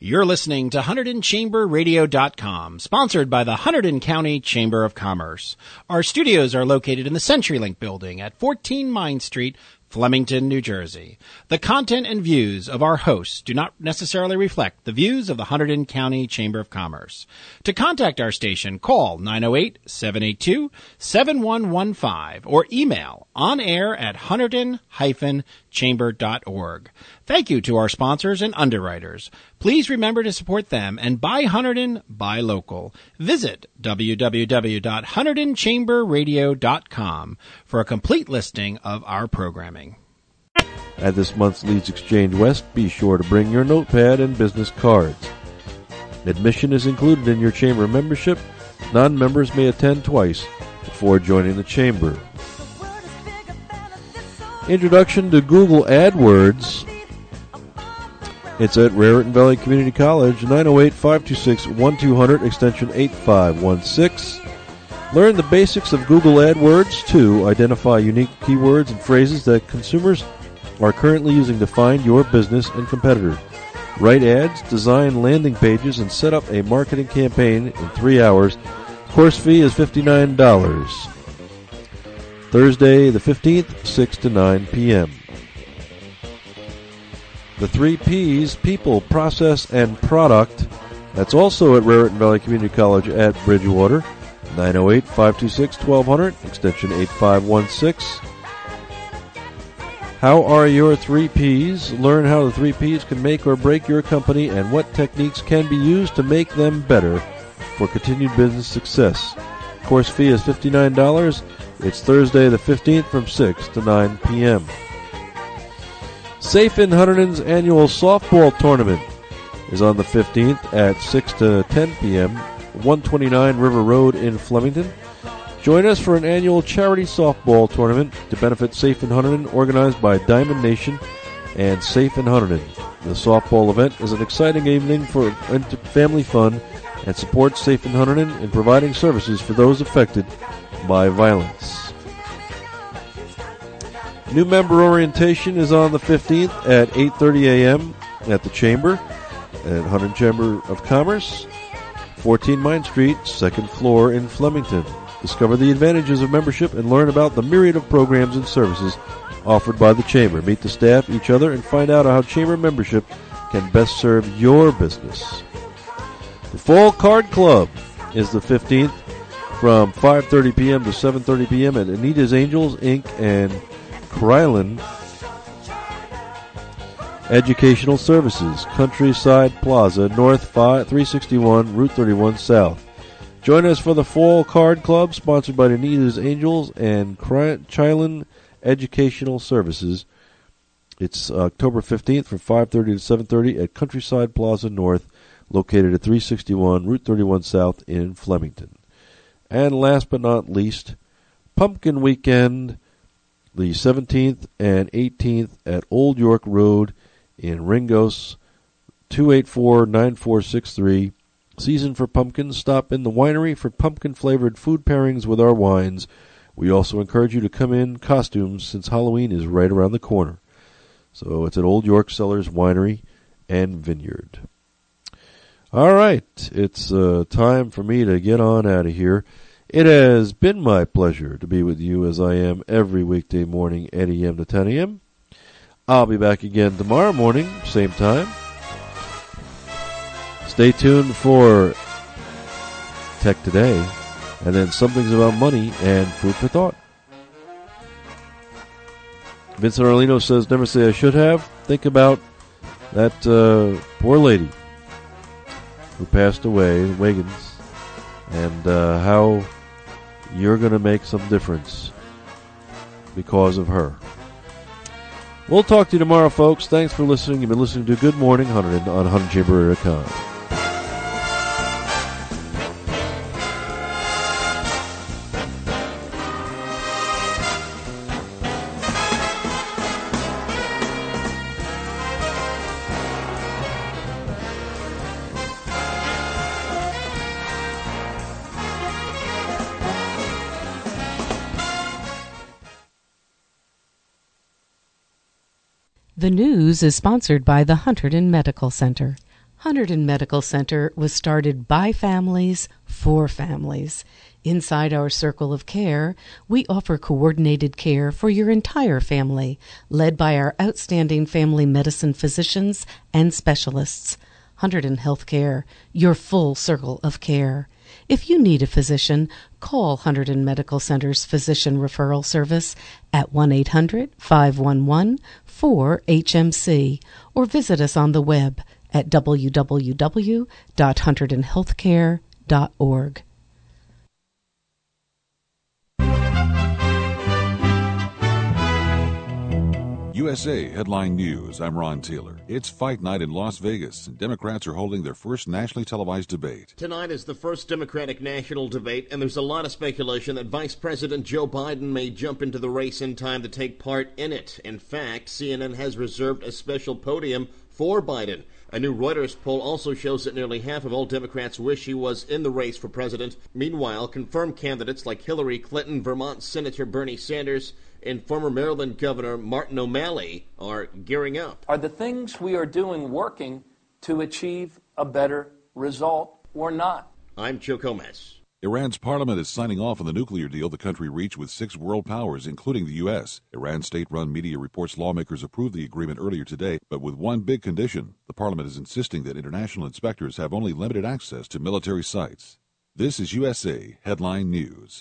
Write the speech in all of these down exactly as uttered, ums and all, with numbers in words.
You're listening to Hunterdon Chamber Radio dot com, sponsored by the Hunterdon County Chamber of Commerce. Our studios are located in the CenturyLink building at fourteen Mine Street, Flemington, New Jersey. The content and views of our hosts do not necessarily reflect the views of the Hunterdon County Chamber of Commerce. To contact our station, call nine oh eight, seven eight two, seven one one five or email onair at hunterdon dash chamber dot org. Thank you to our sponsors and underwriters. Please remember to support them and buy Hunterdon, buy local. Visit w w w dot hunterdon chamber radio dot com for a complete listing of our programming. At this month's Leeds Exchange West, be sure to bring your notepad and business cards. Admission is included in your chamber membership. Non-members may attend twice before joining the chamber. Introduction to Google AdWords. It's at Raritan Valley Community College, nine oh eight, five two six, one two zero zero, extension eight five one six. Learn the basics of Google AdWords to identify unique keywords and phrases that consumers are currently using to find your business and competitors. Write ads, design landing pages, and set up a marketing campaign in three hours. Course fee is fifty-nine dollars. Thursday the fifteenth, six to nine p.m. The three P's, people, process, and product. That's also at Raritan Valley Community College at Bridgewater, nine oh eight, five two six, one two zero zero, extension eight five one six. How are your three P's? Learn how the three P's can make or break your company and what techniques can be used to make them better for continued business success. Course fee is fifty-nine dollars. It's Thursday the fifteenth from six to nine p.m. Safe in Hunterdon's annual softball tournament is on the fifteenth at six to ten p.m., one twenty-nine River Road in Flemington. Join us for an annual charity softball tournament to benefit Safe in Hunterdon, organized by Diamond Nation and Safe in Hunterdon. The softball event is an exciting evening for family fun and supports Safe in Hunterdon in providing services for those affected by violence. New member orientation is on the fifteenth at eight thirty a.m. at the Chamber at Hunterdon Chamber of Commerce, fourteen Mine Street, second floor in Flemington. Discover the advantages of membership and learn about the myriad of programs and services offered by the Chamber. Meet the staff, each other, and find out how Chamber membership can best serve your business. The Fall Card Club is the fifteenth from five thirty p.m. to seven thirty p.m. at Anita's Angels, Incorporated and Krylan Educational Services, Countryside Plaza, North three sixty-one, Route thirty-one South. Join us for the Fall Card Club, sponsored by Anita's Angels and Krylan Educational Services. It's October fifteenth from five thirty to seven thirty at Countryside Plaza North, located at three sixty-one, Route thirty-one South in Flemington. And last but not least, Pumpkin Weekend, the seventeenth and eighteenth at Old York Road in Ringos, two eight four, nine four six three. Season for pumpkins. Stop in the winery for pumpkin-flavored food pairings with our wines. We also encourage you to come in costumes since Halloween is right around the corner. So it's at Old York Cellars Winery and Vineyard. All right, it's uh, time for me to get on out of here. It has been my pleasure to be with you as I am every weekday morning, eight a.m. to ten a.m. I'll be back again tomorrow morning, same time. Stay tuned for Tech Today, and then Something's About Money and Food for Thought. Vincent Arlino says, never say I should have. Think about that uh, poor lady who passed away, Wiggins, and uh, how you're going to make some difference because of her. We'll talk to you tomorrow, folks. Thanks for listening. You've been listening to Good Morning Hunterdon on Hunterdon Chamber dot com. The news is sponsored by the Hunterdon Medical Center. Hunterdon Medical Center was started by families for families. Inside our circle of care, we offer coordinated care for your entire family, led by our outstanding family medicine physicians and specialists. Hunterdon Healthcare, your full circle of care. If you need a physician, call Hunterdon Medical Center's Physician Referral Service at one eight hundred, five one one, four H M C or visit us on the web at w w w dot hunterdon healthcare dot org. U S A Headline News. I'm Ron Taylor. It's fight night in Las Vegas, and Democrats are holding their first nationally televised debate. Tonight is the first Democratic national debate, and there's a lot of speculation that Vice President Joe Biden may jump into the race in time to take part in it. In fact, C N N has reserved a special podium for Biden. A new Reuters poll also shows that nearly half of all Democrats wish he was in the race for president. Meanwhile, confirmed candidates like Hillary Clinton, Vermont Senator Bernie Sanders, and former Maryland Governor Martin O'Malley are gearing up. Are the things we are doing working to achieve a better result or not? I'm Joe Gomez. Iran's parliament is signing off on the nuclear deal the country reached with six world powers, including the U S. Iran's state-run media reports lawmakers approved the agreement earlier today, but with one big condition. The parliament is insisting that international inspectors have only limited access to military sites. This is U S A Headline News.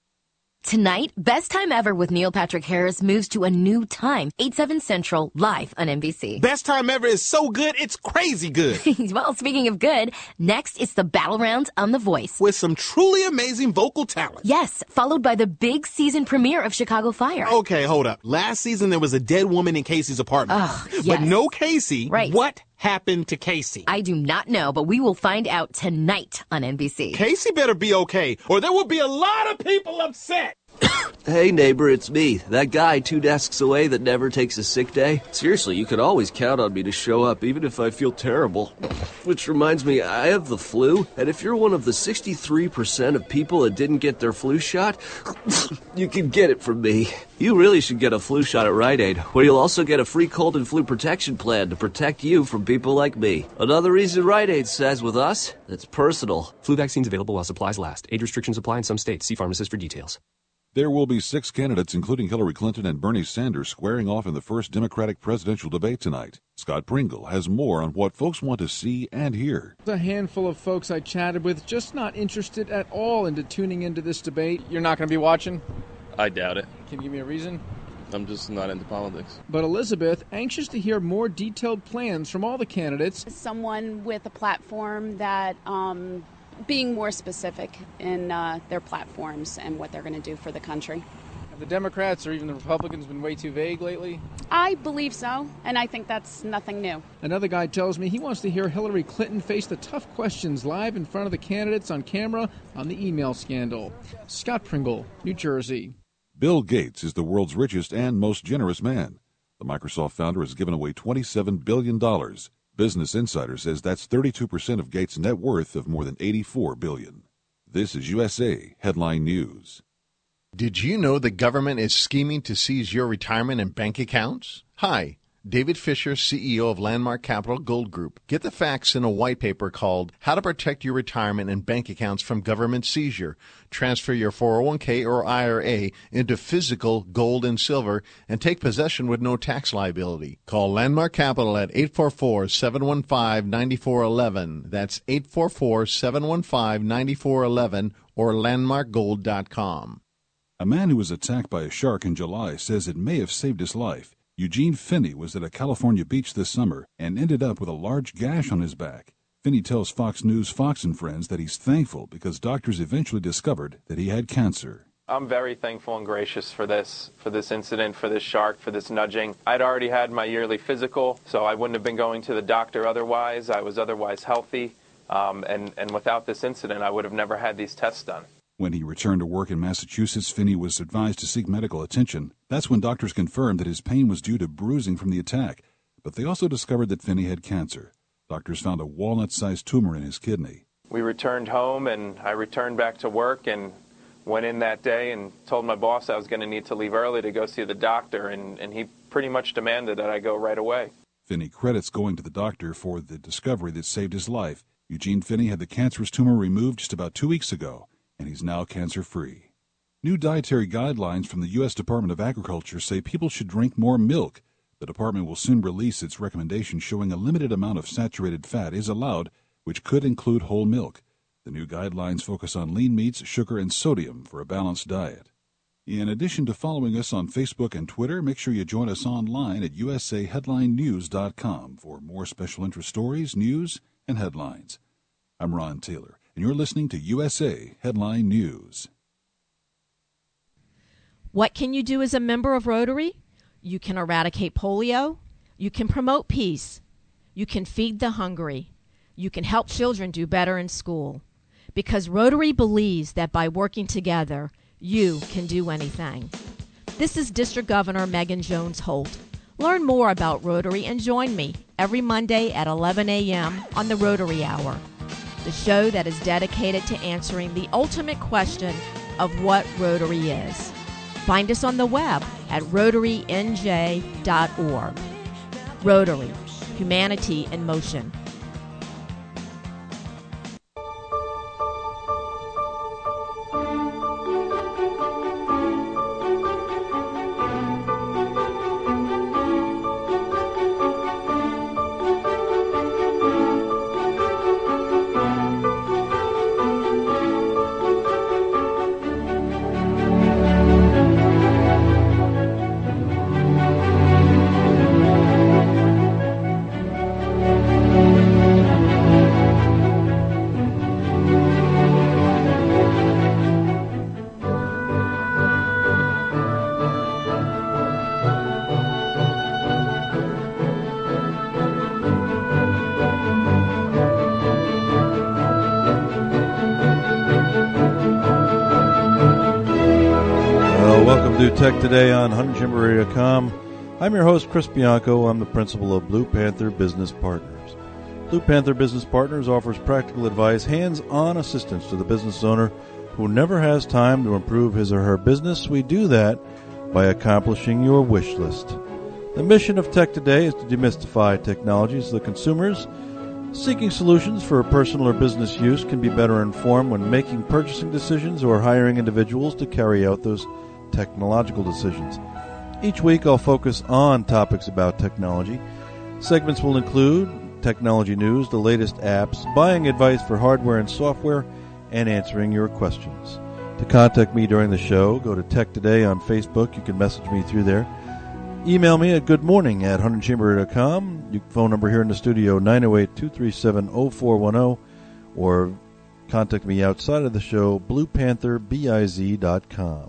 Tonight, Best Time Ever with Neil Patrick Harris moves to a new time, eight, seven Central, live on N B C. Best Time Ever is so good, it's crazy good. Well, speaking of good, next it's the Battle Rounds on The Voice. With some truly amazing vocal talent. Yes, followed by the big season premiere of Chicago Fire. Okay, hold up. Last season there was a dead woman in Casey's apartment. Oh, yes. But no Casey. Right. What happened to Casey? I do not know, but we will find out tonight on N B C. Casey better be okay, or there will be a lot of people upset. Hey, neighbor, it's me. That guy two desks away that never takes a sick day. Seriously, you can always count on me to show up, even if I feel terrible. Which reminds me, I have the flu, and if you're one of the sixty-three percent of people that didn't get their flu shot, you can get it from me. You really should get a flu shot at Rite Aid, where you'll also get a free cold and flu protection plan to protect you from people like me. Another reason Rite Aid says with us, it's personal. Flu vaccines available while supplies last. Age restrictions apply in some states. See pharmacist for details. There will be six candidates, including Hillary Clinton and Bernie Sanders, squaring off in the first Democratic presidential debate tonight. Scott Pringle has more on what folks want to see and hear. A handful of folks I chatted with just not interested at all into tuning into this debate. You're not going to be watching? I doubt it. Can you give me a reason? I'm just not into politics. But Elizabeth, anxious to hear more detailed plans from all the candidates. Someone with a platform that... um being more specific in uh, their platforms and what they're going to do for the country. Have the Democrats or even the Republicans been way too vague lately? I believe so, and I think that's nothing new. Another guy tells me he wants to hear Hillary Clinton face the tough questions live in front of the candidates on camera on the email scandal. Scott Pringle, New Jersey. Bill Gates is the world's richest and most generous man. The Microsoft founder has given away twenty-seven billion dollars. Business Insider says that's thirty-two percent of Gates' net worth of more than eighty-four billion dollars. This is U S A Headline News. Did you know the government is scheming to seize your retirement and bank accounts? Hi, David Fisher, C E O of Landmark Capital Gold Group. Get the facts in a white paper called How to Protect Your Retirement and Bank Accounts from Government Seizure. Transfer your four oh one k or I R A into physical gold and silver and take possession with no tax liability. Call Landmark Capital at eight four four, seven one five, nine four one one. That's eight four four, seven one five, nine four one one or landmark gold dot com. A man who was attacked by a shark in July says it may have saved his life. Eugene Finney was at a California beach this summer and ended up with a large gash on his back. Finney tells Fox News Fox and Friends that he's thankful because doctors eventually discovered that he had cancer. I'm very thankful and gracious for this, for this incident, for this shark, for this nudging. I'd already had my yearly physical, so I wouldn't have been going to the doctor otherwise. I was otherwise healthy, um, and, and without this incident, I would have never had these tests done. When he returned to work in Massachusetts, Finney was advised to seek medical attention. That's when doctors confirmed that his pain was due to bruising from the attack. But they also discovered that Finney had cancer. Doctors found a walnut-sized tumor in his kidney. We returned home, and I returned back to work and went in that day and told my boss I was going to need to leave early to go see the doctor, and, and he pretty much demanded that I go right away. Finney credits going to the doctor for the discovery that saved his life. Eugene Finney had the cancerous tumor removed just about two weeks ago, and he's now cancer-free. New dietary guidelines from the U S Department of Agriculture say people should drink more milk. The department will soon release its recommendation showing a limited amount of saturated fat is allowed, which could include whole milk. The new guidelines focus on lean meats, sugar, and sodium for a balanced diet. In addition to following us on Facebook and Twitter, make sure you join us online at u s a headline news dot com for more special interest stories, news, and headlines. I'm Ron Taylor, and you're listening to U S A Headline News. What can you do as a member of Rotary? You can eradicate polio. You can promote peace. You can feed the hungry. You can help children do better in school. Because Rotary believes that by working together, you can do anything. This is District Governor Megan Jones Holt. Learn more about Rotary and join me every Monday at eleven a.m. on the Rotary Hour, the show that is dedicated to answering the ultimate question of what Rotary is. Find us on the web at rotary n j dot org. Rotary, humanity in motion. Tech Today on one hundred chamber radio dot com. I'm your host, Chris Bianco. I'm the principal of Blue Panther Business Partners. Blue Panther Business Partners offers practical advice, hands-on assistance to the business owner who never has time to improve his or her business. We do that by accomplishing your wish list. The mission of Tech Today is to demystify technology so that consumers seeking solutions for personal or business use can be better informed when making purchasing decisions or hiring individuals to carry out those technological decisions. Each week I'll focus on topics about technology. Segments will include technology news, the latest apps, buying advice for hardware and software, and answering your questions. To contact me during the show, go to Tech Today on Facebook. You can message me through there. Email me at goodmorning at one hundred chamber radio dot com. Your phone number here in the studio, nine oh eight, two three seven, oh four one oh, or contact me outside of the show, blue panther biz dot com.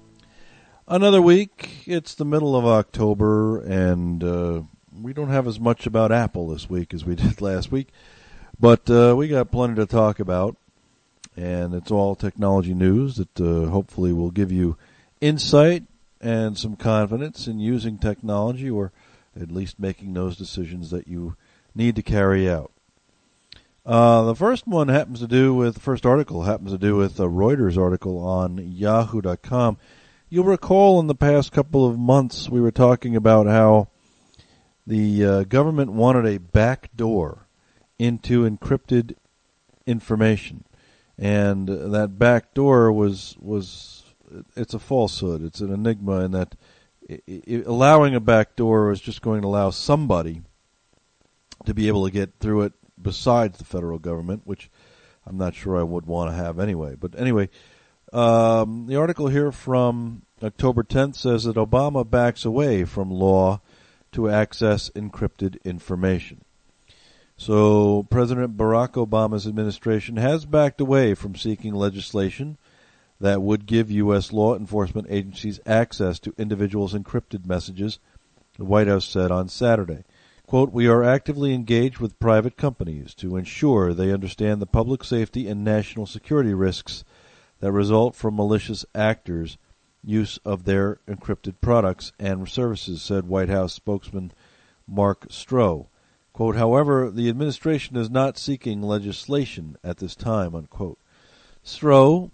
Another week. It's the middle of October, and uh, we don't have as much about Apple this week as we did last week, but uh, we got plenty to talk about, and it's all technology news that uh, hopefully will give you insight and some confidence in using technology, or at least making those decisions that you need to carry out. Uh, the first one happens to do with, the first article happens to do with a Reuters article on yahoo dot com. You'll recall in the past couple of months we were talking about how the uh, government wanted a back door into encrypted information. And that back door was, was it's a falsehood. It's an enigma in that it, it, allowing a back door was just going to allow somebody to be able to get through it besides the federal government, which I'm not sure I would want to have anyway. But anyway, Um, the article here from October tenth says that Obama backs away from law to access encrypted information. So President Barack Obama's administration has backed away from seeking legislation that would give U S law enforcement agencies access to individuals' encrypted messages, the White House said on Saturday. Quote, "We are actively engaged with private companies to ensure they understand the public safety and national security risks that result from malicious actors' use of their encrypted products and services," said White House spokesman Mark Stroh. Quote, "However, the administration is not seeking legislation at this time," unquote. Stroh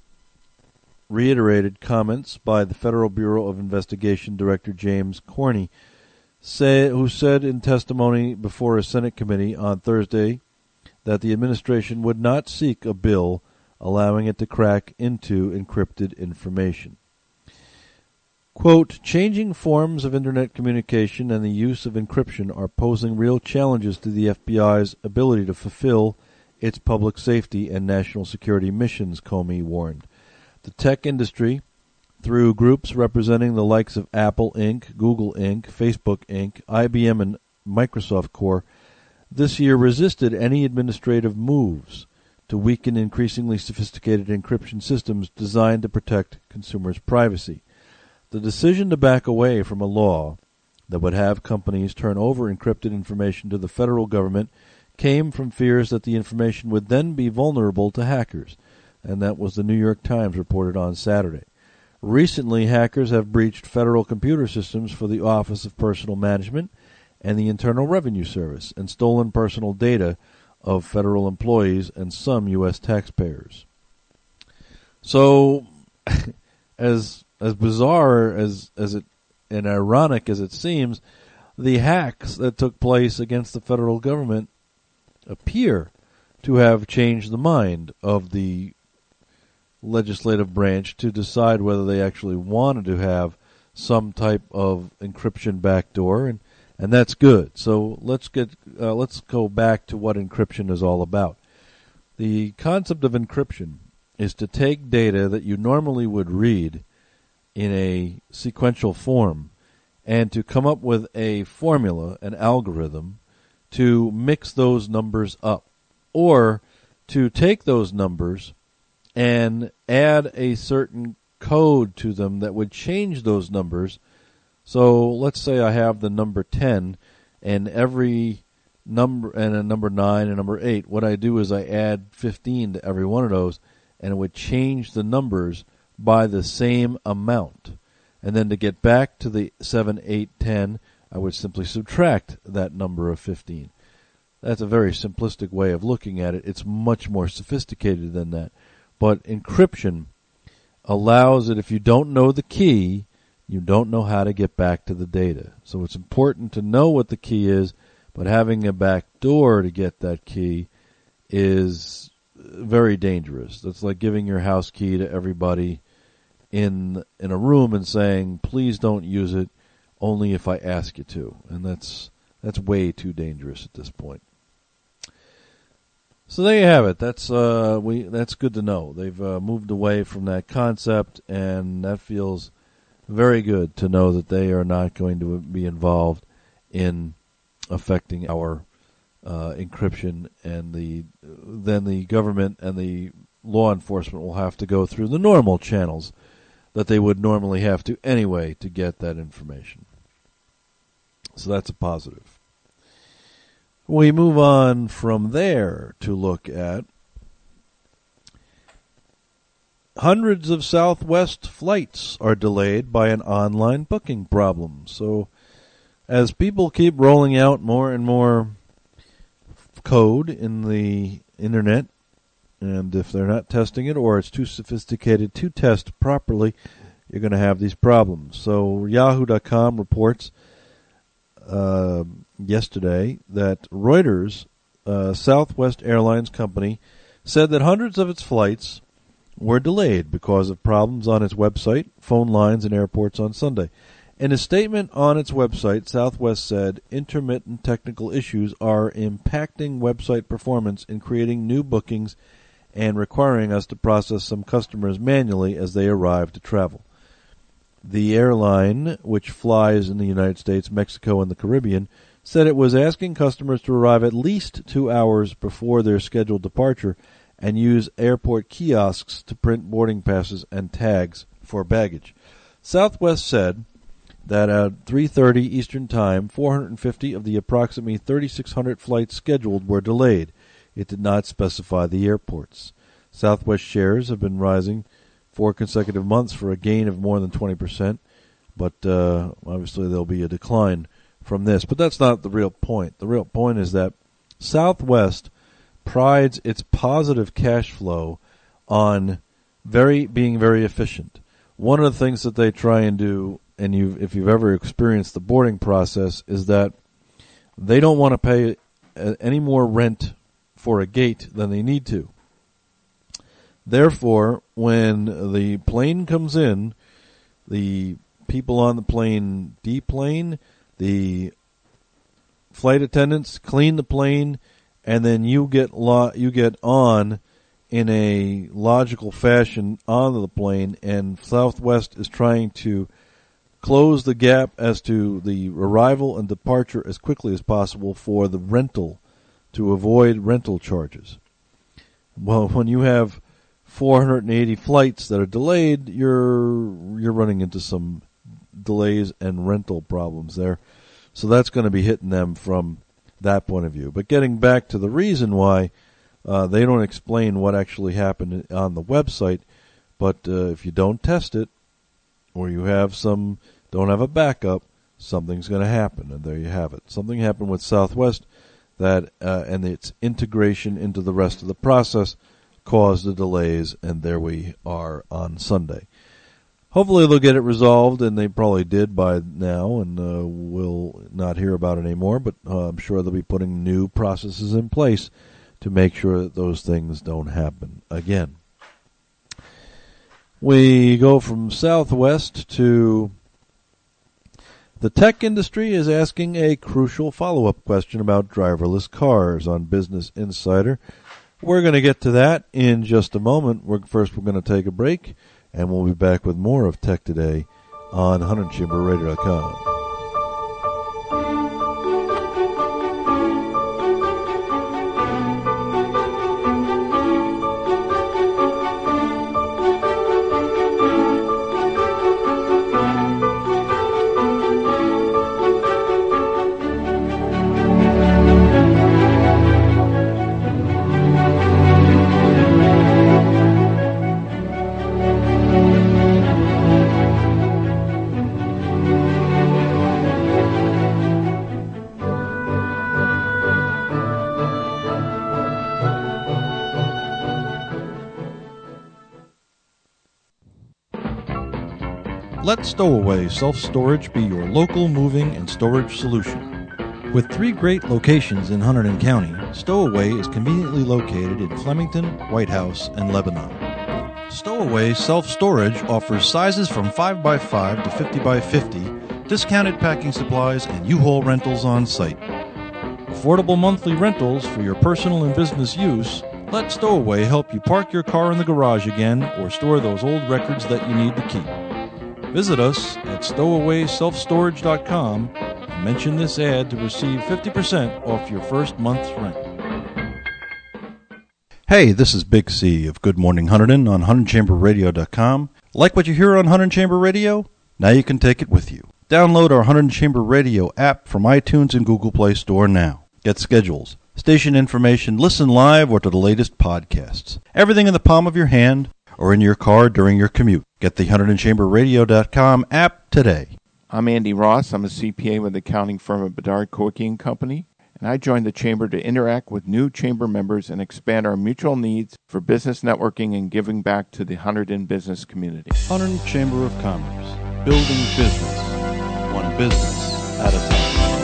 reiterated comments by the Federal Bureau of Investigation Director James Corney say, who said in testimony before a Senate committee on Thursday that the administration would not seek a bill allowing it to crack into encrypted information. Quote, changing forms of Internet communication and the use of encryption are posing real challenges to the F B I's ability to fulfill its public safety and national security missions, Comey warned. The tech industry, through groups representing the likes of Apple Incorporated, Google Incorporated, Facebook Incorporated, I B M, and Microsoft Corporation, this year resisted any administrative moves to weaken increasingly sophisticated encryption systems designed to protect consumers' privacy. The decision to back away from a law that would have companies turn over encrypted information to the federal government came from fears that the information would then be vulnerable to hackers, and that was the New York Times reported on Saturday. Recently, hackers have breached federal computer systems for the Office of Personnel Management and the Internal Revenue Service and stolen personal data of federal employees and some U S taxpayers. So, as as bizarre as as it and ironic as it seems, the hacks that took place against the federal government appear to have changed the mind of the legislative branch to decide whether they actually wanted to have some type of encryption backdoor, and and that's good. So let's get uh, let's go back to what encryption is all about. The concept of encryption is to take data that you normally would read in a sequential form and to come up with a formula, an algorithm, to mix those numbers up, or to take those numbers and add a certain code to them that would change those numbers. So let's say I have the number ten, and every number, and a number nine and number eight. What I do is I add fifteen to every one of those, and it would change the numbers by the same amount. And then to get back to the seven, eight, ten, I would simply subtract that number of fifteen. That's a very simplistic way of looking at it. It's much more sophisticated than that. But encryption allows it, if you don't know the key, you don't know how to get back to the data. So it's important to know what the key is, but having a back door to get that key is very dangerous. That's like giving your house key to everybody in in a room and saying, please don't use it only if I ask you to. And that's that's way too dangerous at this point. So there you have it. That's uh, we. That's good to know. They've uh, moved away from that concept, and that feels very good to know that they are not going to be involved in affecting our uh, encryption, and the then the government and the law enforcement will have to go through the normal channels that they would normally have to anyway to get that information. So that's a positive. We move on from there to look at hundreds of Southwest flights are delayed by an online booking problem. So as people keep rolling out more and more code in the internet, and if they're not testing it or it's too sophisticated to test properly, you're going to have these problems. So Yahoo dot com reports uh, yesterday that Reuters, uh, Southwest Airlines company, said that hundreds of its flights were delayed because of problems on its website, phone lines, and airports on Sunday. In a statement on its website, Southwest said intermittent technical issues are impacting website performance in creating new bookings and requiring us to process some customers manually as they arrive to travel. The airline, which flies in the United States, Mexico, and the Caribbean, said it was asking customers to arrive at least two hours before their scheduled departure and use airport kiosks to print boarding passes and tags for baggage. Southwest said that at three thirty Eastern Time, four hundred fifty of the approximately thirty-six hundred flights scheduled were delayed. It did not specify the airports. Southwest shares have been rising four consecutive months for a gain of more than twenty percent, but uh, obviously there'll be a decline from this. But that's not the real point. The real point is that Southwest prides its positive cash flow on very being very efficient. One of the things that they try and do and you if you've ever experienced the boarding process, is that they don't want to pay any more rent for a gate than they need to. Therefore, when the plane comes in, the people on the plane deplane, the flight attendants clean the plane, and then you get lo- you get on in a logical fashion onto the plane, and Southwest is trying to close the gap as to the arrival and departure as quickly as possible for the rental, to avoid rental charges. Well, when you have four hundred eighty flights that are delayed, you're you're running into some delays and rental problems there. So that's going to be hitting them from that point of view. But getting back to the reason why uh, they don't explain what actually happened on the website, but uh, if you don't test it, or you have some don't have a backup, something's going to happen, and there you have it. Something happened with Southwest that uh, and its integration into the rest of the process caused the delays, and there we are on Sunday. Hopefully they'll get it resolved, and they probably did by now, and uh, we'll not hear about it anymore, but uh, I'm sure they'll be putting new processes in place to make sure that those things don't happen again. We go from Southwest to the tech industry is asking a crucial follow-up question about driverless cars on Business Insider. We're going to get to that in just a moment. We're, first, we're going to take a break, and we'll be back with more of Tech Today on one hundred chamber radio dot com. Let Stowaway Self-Storage be your local moving and storage solution. With three great locations in Hunterdon County, Stowaway is conveniently located in Flemington, White House, and Lebanon. Stowaway Self-Storage offers sizes from five by five to fifty by fifty, discounted packing supplies, and U-Haul rentals on site. Affordable monthly rentals for your personal and business use. Let Stowaway help you park your car in the garage again or store those old records that you need to keep. Visit us at stowaway self storage dot com and mention this ad to receive fifty percent off your first month's rent. Hey, this is Big C of Good Morning Hunterdon on one hundred chamber radio dot com. Like what you hear on one hundred Chamber Radio? Now you can take it with you. Download our one hundred Chamber Radio app from iTunes and Google Play Store now. Get schedules, station information, listen live or to the latest podcasts. Everything in the palm of your hand or in your car during your commute. Get the one hundred chamber radio dot com app today. I'm Andy Ross. I'm a C P A with the accounting firm of Bedard Koike and Company, and I joined the Chamber to interact with new Chamber members and expand our mutual needs for business networking and giving back to the Hunterdon business community. Hunterdon Chamber of Commerce, building business, one business at a time.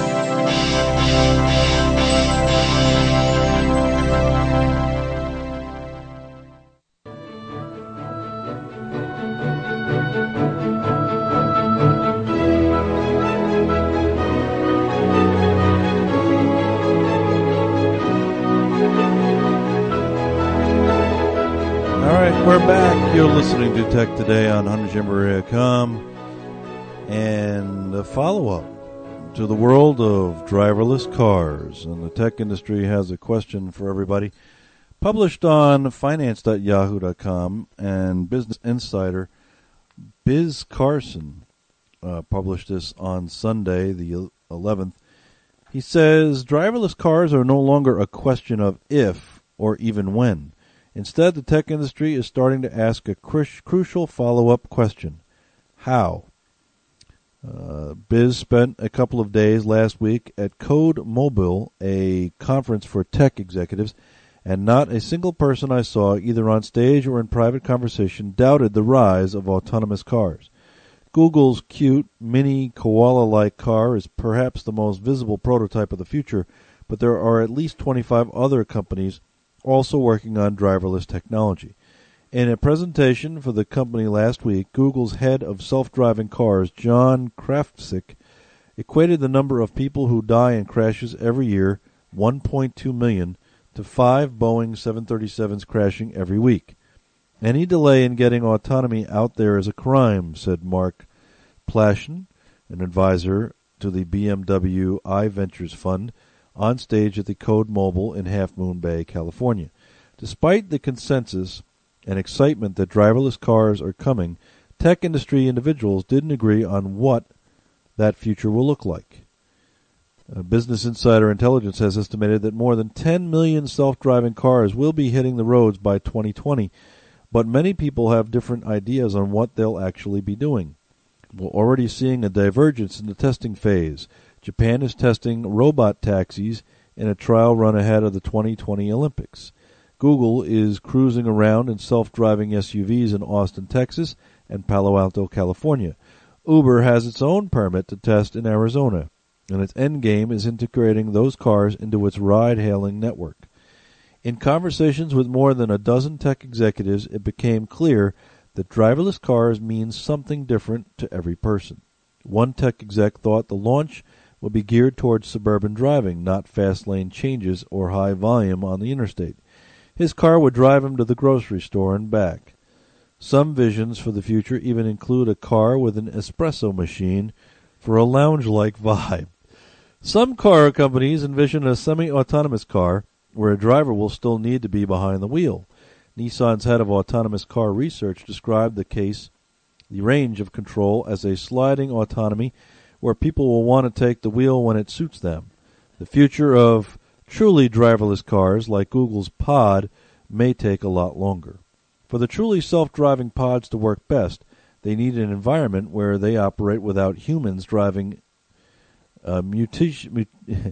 We're back. You're listening to Tech Today on one hundred chamber radio dot com, and a follow-up to the world of driverless cars. And the tech industry has a question for everybody. Published on finance dot yahoo dot com and Business Insider, Biz Carson uh, published this on Sunday, the eleventh. He says, driverless cars are no longer a question of if or even when. Instead, the tech industry is starting to ask a cru- crucial follow-up question. How? Uh, Biz spent a couple of days last week at Code Mobile, a conference for tech executives, and not a single person I saw, either on stage or in private conversation, doubted the rise of autonomous cars. Google's cute, mini koala-like car is perhaps the most visible prototype of the future, but there are at least twenty-five other companies also working on driverless technology. In a presentation for the company last week, Google's head of self-driving cars, John Krafcik, equated the number of people who die in crashes every year, one point two million, to five Boeing seven thirty-sevens crashing every week. Any delay in getting autonomy out there is a crime, said Mark Plashin, an advisor to the B M W iVentures Fund, on stage at the Code Mobile in Half Moon Bay, California. Despite the consensus and excitement that driverless cars are coming, tech industry individuals didn't agree on what that future will look like. Uh, Business Insider Intelligence has estimated that more than ten million self-driving cars will be hitting the roads by twenty twenty, but many people have different ideas on what they'll actually be doing. We're already seeing a divergence in the testing phase. Japan is testing robot taxis in a trial run ahead of the twenty twenty Olympics. Google is cruising around in self-driving S U Vs in Austin, Texas, and Palo Alto, California. Uber has its own permit to test in Arizona, and its end game is integrating those cars into its ride-hailing network. In conversations with more than a dozen tech executives, it became clear that driverless cars means something different to every person. One tech exec thought the launch would be geared towards suburban driving, not fast lane changes or high volume on the interstate. His car would drive him to the grocery store and back. Some visions for the future even include a car with an espresso machine for a lounge-like vibe. Some car companies envision a semi-autonomous car where a driver will still need to be behind the wheel. Nissan's head of autonomous car research described the case, the range of control, as a sliding autonomy where people will want to take the wheel when it suits them. The future of truly driverless cars, like Google's Pod, may take a lot longer. For the truly self-driving pods to work best, they need an environment where they operate without humans driving uh, mutation,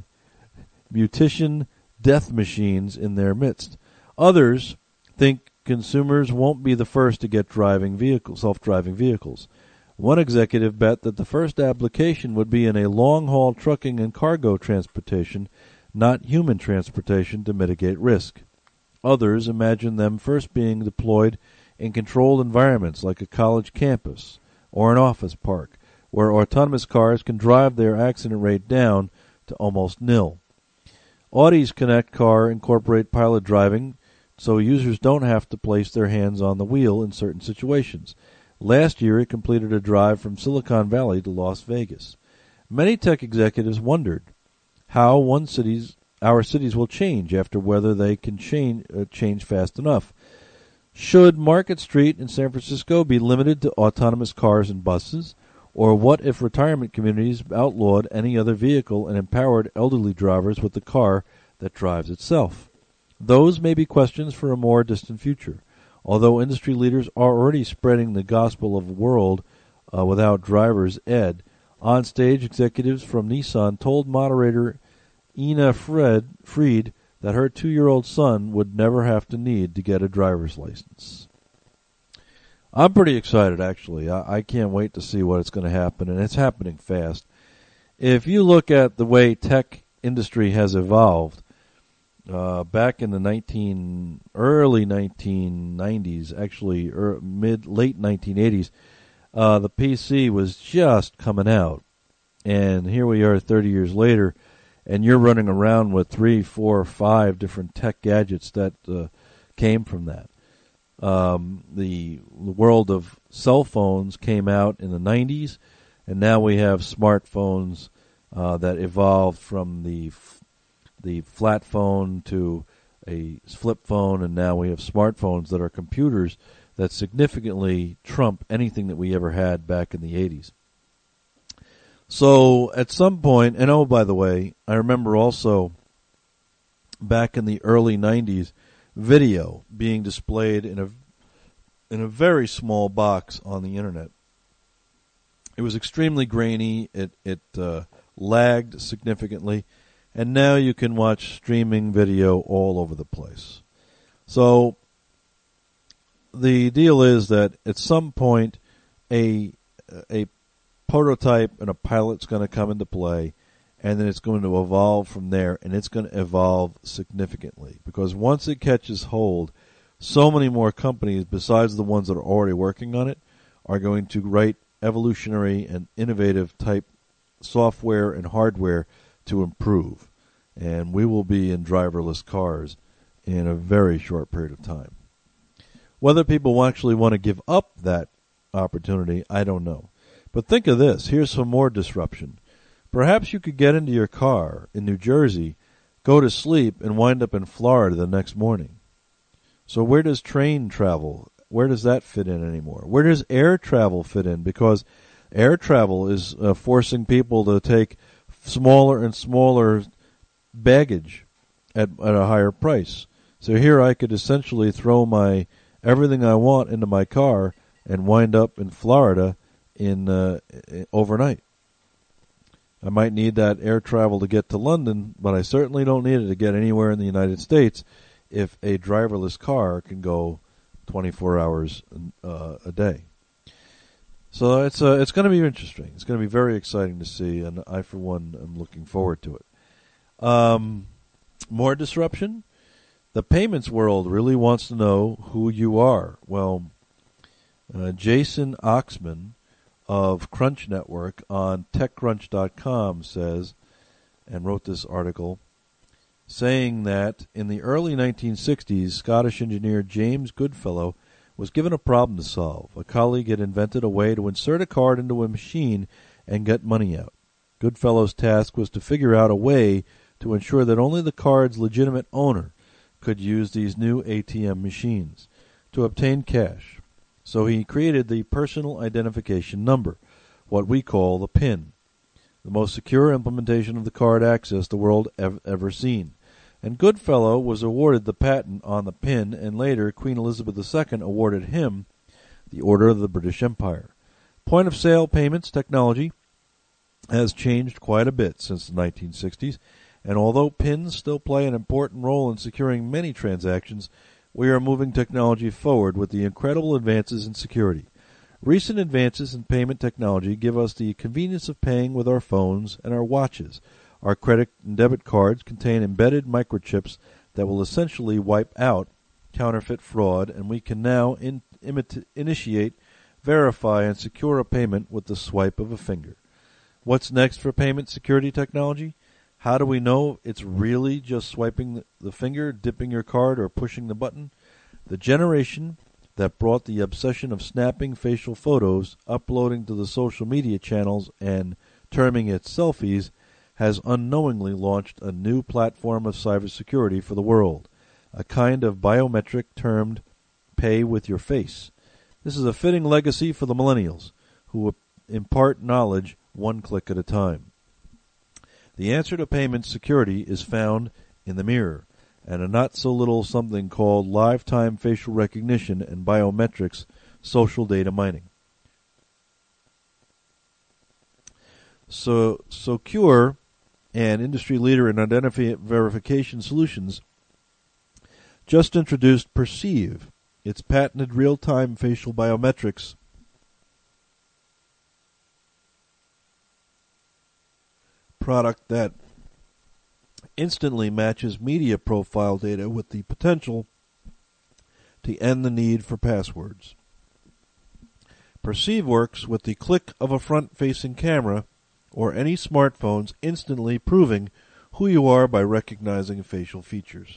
mutation death machines in their midst. Others think consumers won't be the first to get driving vehicle, self-driving vehicles. One executive bet that the first application would be in a long-haul trucking and cargo transportation, not human transportation, to mitigate risk. Others imagine them first being deployed in controlled environments like a college campus or an office park, where autonomous cars can drive their accident rate down to almost nil. Audi's Connect car incorporate pilot driving so users don't have to place their hands on the wheel in certain situations. Last year, it completed a drive from Silicon Valley to Las Vegas. Many tech executives wondered how one city's our cities will change after whether they can change uh, change fast enough. Should Market Street in San Francisco be limited to autonomous cars and buses? Or what if retirement communities outlawed any other vehicle and empowered elderly drivers with the car that drives itself? Those may be questions for a more distant future. Although industry leaders are already spreading the gospel of a world uh, without drivers ed, on-stage executives from Nissan told moderator Ina Fred, Fried that her two-year-old son would never have to need to get a driver's license. I'm pretty excited, actually. I, I can't wait to see what it's going to happen, and it's happening fast. If you look at the way tech industry has evolved, uh, back in the nineteen early nineteen nineties, actually er, mid late nineteen eighties, uh, the P C was just coming out, and here we are thirty years later. And you're running around with three, four, five different tech gadgets that uh, came from that. Um, the, the world of cell phones came out in the nineties, and now we have smartphones uh, that evolved from the f- the flat phone to a flip phone, and now we have smartphones that are computers that significantly trump anything that we ever had back in the eighties. So at some point, and oh, by the way, I remember also back in the early nineties, video being displayed in a in a very small box on the internet. It was extremely grainy. It it uh, lagged significantly, and now you can watch streaming video all over the place. So the deal is that at some point, a a prototype and a pilot's going to come into play, and then it's going to evolve from there, and it's going to evolve significantly. Because once it catches hold, so many more companies, besides the ones that are already working on it, are going to write evolutionary and innovative type software and hardware to improve. And we will be in driverless cars in a very short period of time. Whether people actually want to give up that opportunity, I don't know. But think of this. Here's some more disruption. Perhaps you could get into your car in New Jersey, go to sleep, and wind up in Florida the next morning. So where does train travel? Where does that fit in anymore? Where does air travel fit in? Because air travel is uh, forcing people to take smaller and smaller baggage at, at a higher price. So here I could essentially throw my everything I want into my car and wind up in Florida in uh, overnight. I might need that air travel to get to London, but I certainly don't need it to get anywhere in the United States if a driverless car can go twenty-four hours uh, a day. So it's uh, it's going to be interesting. It's going to be very exciting to see, and I, for one, am looking forward to it. Um, more disruption? The payments world really wants to know who you are. Well, uh, Jason Oxman of Crunch Network on TechCrunch dot com says, and wrote this article, saying that in the early nineteen sixties, Scottish engineer James Goodfellow was given a problem to solve. A colleague had invented a way to insert a card into a machine and get money out. Goodfellow's task was to figure out a way to ensure that only the card's legitimate owner could use these new A T M machines to obtain cash. So he created the personal identification number, what we call the PIN, the most secure implementation of the card access the world ev- ever seen. And Goodfellow was awarded the patent on the PIN, and later Queen Elizabeth the Second awarded him the Order of the British Empire. Point-of-sale payments technology has changed quite a bit since the nineteen sixties, and although PINs still play an important role in securing many transactions, we are moving technology forward with the incredible advances in security. Recent advances in payment technology give us the convenience of paying with our phones and our watches. Our credit and debit cards contain embedded microchips that will essentially wipe out counterfeit fraud, and we can now in, imit, initiate, verify, and secure a payment with the swipe of a finger. What's next for payment security technology? How do we know it's really just swiping the finger, dipping your card, or pushing the button? The generation that brought the obsession of snapping facial photos, uploading to the social media channels, and terming it selfies has unknowingly launched a new platform of cybersecurity for the world, a kind of biometric termed pay with your face. This is a fitting legacy for the millennials, who impart knowledge one click at a time. The answer to payment security is found in the mirror, and a not-so-little something called lifetime facial recognition and biometrics social data mining. So, Socure, an industry leader in identity verification solutions, just introduced Perceive, its patented real-time facial biometrics product that instantly matches media profile data with the potential to end the need for passwords. Perceive works with the click of a front-facing camera or any smartphones, instantly proving who you are by recognizing facial features.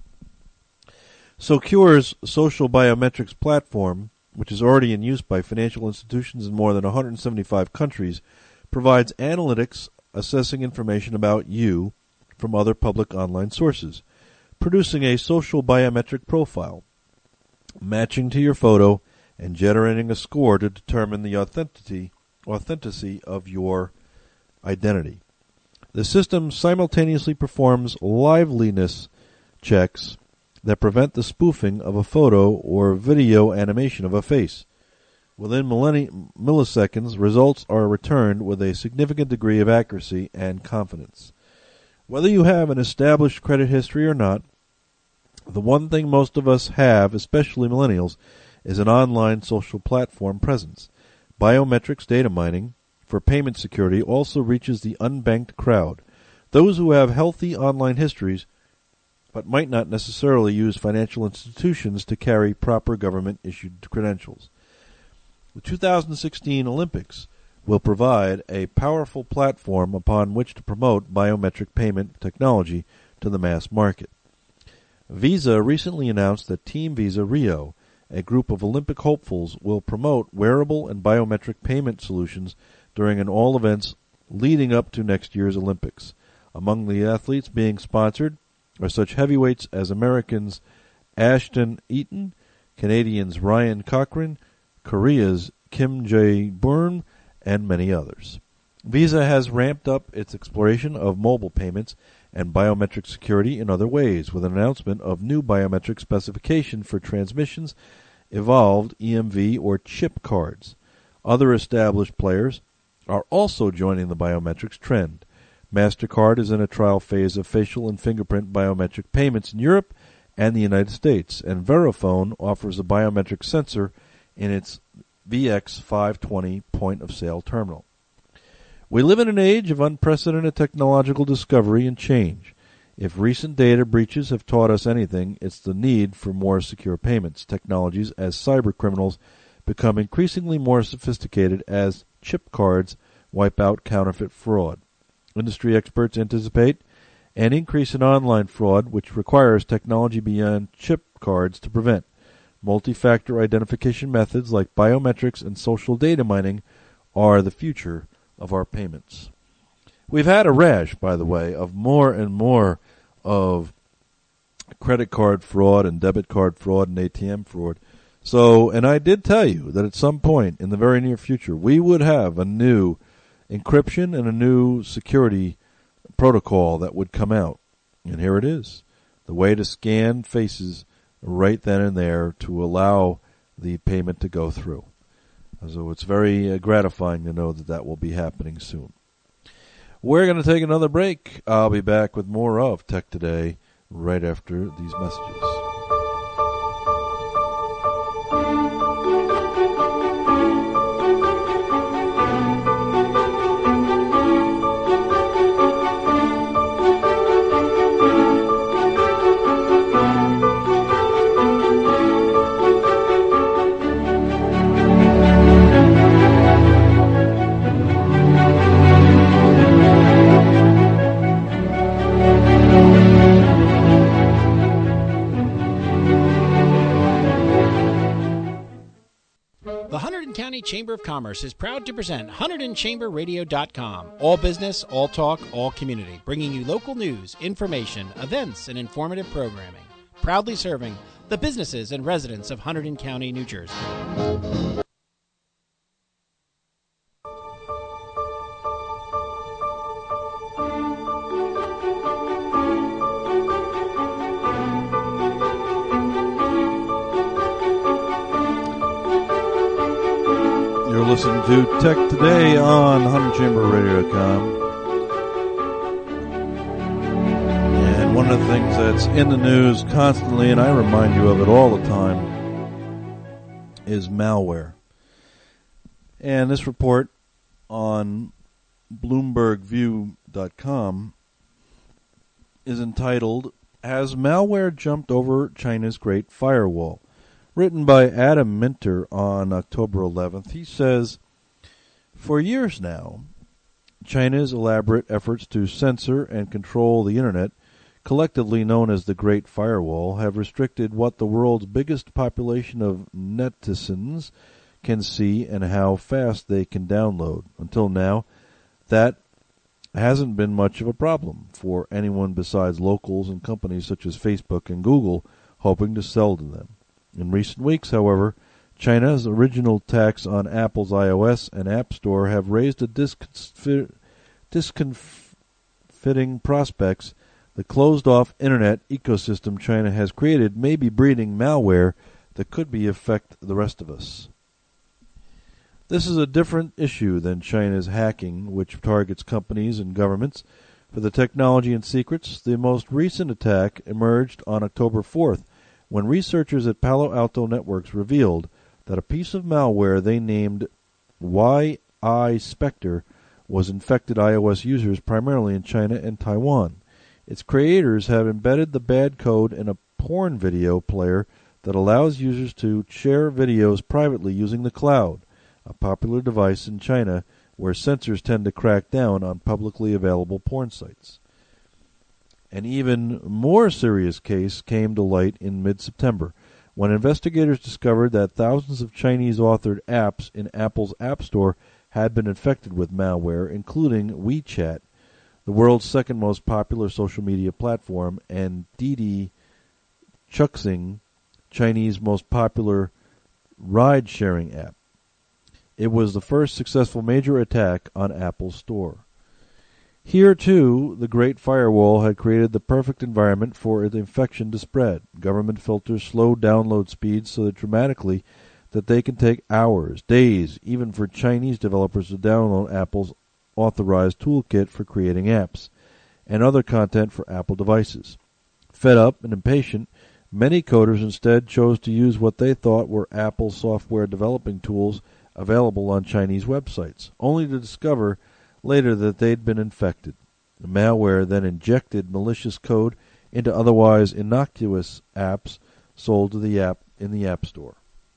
Socure's social biometrics platform, which is already in use by financial institutions in more than one hundred seventy-five countries, provides analytics assessing information about you from other public online sources, producing a social biometric profile, matching to your photo, and generating a score to determine the authenticity, authenticity of your identity. The system simultaneously performs liveliness checks that prevent the spoofing of a photo or video animation of a face. Within milliseconds, results are returned with a significant degree of accuracy and confidence. Whether you have an established credit history or not, the one thing most of us have, especially millennials, is an online social platform presence. biometrics data mining for payment security also reaches the unbanked crowd, those who have healthy online histories but might not necessarily use financial institutions to carry proper government-issued credentials. The two thousand sixteen Olympics will provide a powerful platform upon which to promote biometric payment technology to the mass market. Visa recently announced that Team Visa Rio, a group of Olympic hopefuls, will promote wearable and biometric payment solutions during an all events leading up to next year's Olympics. Among the athletes being sponsored are such heavyweights as Americans Ashton Eaton, Canadians Ryan Cochran, Korea's Kim Jae-bum, and many others. Visa has ramped up its exploration of mobile payments and biometric security in other ways, with an announcement of new biometric specification for transmissions, evolved E M V or chip cards. Other established players are also joining the biometrics trend. MasterCard is in a trial phase of facial and fingerprint biometric payments in Europe and the United States, and Verifone offers a biometric sensor in its V X five twenty point-of-sale terminal. We live in an age of unprecedented technological discovery and change. If recent data breaches have taught us anything, it's the need for more secure payments technologies as cybercriminals become increasingly more sophisticated as chip cards wipe out counterfeit fraud. Industry experts anticipate an increase in online fraud, which requires technology beyond chip cards to prevent. Multi-factor identification methods like biometrics and social data mining are the future of our payments. We've had a rash, by the way, of more and more of credit card fraud and debit card fraud and A T M fraud. So, and I did tell you that at some point in the very near future, we would have a new encryption and a new security protocol that would come out. And here it is. The way to scan faces right then and there to allow the payment to go through. So it's very uh, gratifying to know that that will be happening soon. We're going to take another break. I'll be back with more of Tech Today right after these messages. County Chamber of Commerce is proud to present Hunterdon Chamber Radio dot com. All business, all talk, all community, bringing you local news, information, events, and informative programming. Proudly serving the businesses and residents of Hunterdon County, New Jersey. Listening to Tech Today on Hunterdon Chamber Radio dot com. And one of the things that's in the news constantly, and I remind you of it all the time, is malware. And this report on Bloomberg View dot com is entitled, Has Malware Jumped Over China's Great Firewall? Written by Adam Minter on October eleventh. He says, for years now, China's elaborate efforts to censor and control the Internet, collectively known as the Great Firewall, have restricted what the world's biggest population of netizens can see and how fast they can download. Until now, that hasn't been much of a problem for anyone besides locals and companies such as Facebook and Google hoping to sell to them. In recent weeks, however, China's original tax on Apple's iOS and App Store have raised a disconf- discomfiting prospects. The closed-off Internet ecosystem China has created may be breeding malware that could be affect the rest of us. This is a different issue than China's hacking, which targets companies and governments for the technology and secrets. The most recent attack emerged on October fourth, when researchers at Palo Alto Networks revealed that a piece of malware they named Y I Spectre was infected iOS users primarily in China and Taiwan. Its creators have embedded the bad code in a porn video player that allows users to share videos privately using the cloud, a popular device in China where censors tend to crack down on publicly available porn sites. An even more serious case came to light in mid-September when investigators discovered that thousands of Chinese-authored apps in Apple's App Store had been infected with malware, including WeChat, the world's second most popular social media platform, and Didi Chuxing, Chinese most popular ride-sharing app. It was the first successful major attack on Apple's store. Here, too, the Great Firewall had created the perfect environment for the infection to spread. Government filters slowed download speeds so dramatically that they can take hours, days, even for Chinese developers to download Apple's authorized toolkit for creating apps and other content for Apple devices. Fed up and impatient, many coders instead chose to use what they thought were Apple software developing tools available on Chinese websites, only to discover later that they'd been infected. The malware then injected malicious code into otherwise innocuous apps sold to the app in the App Store.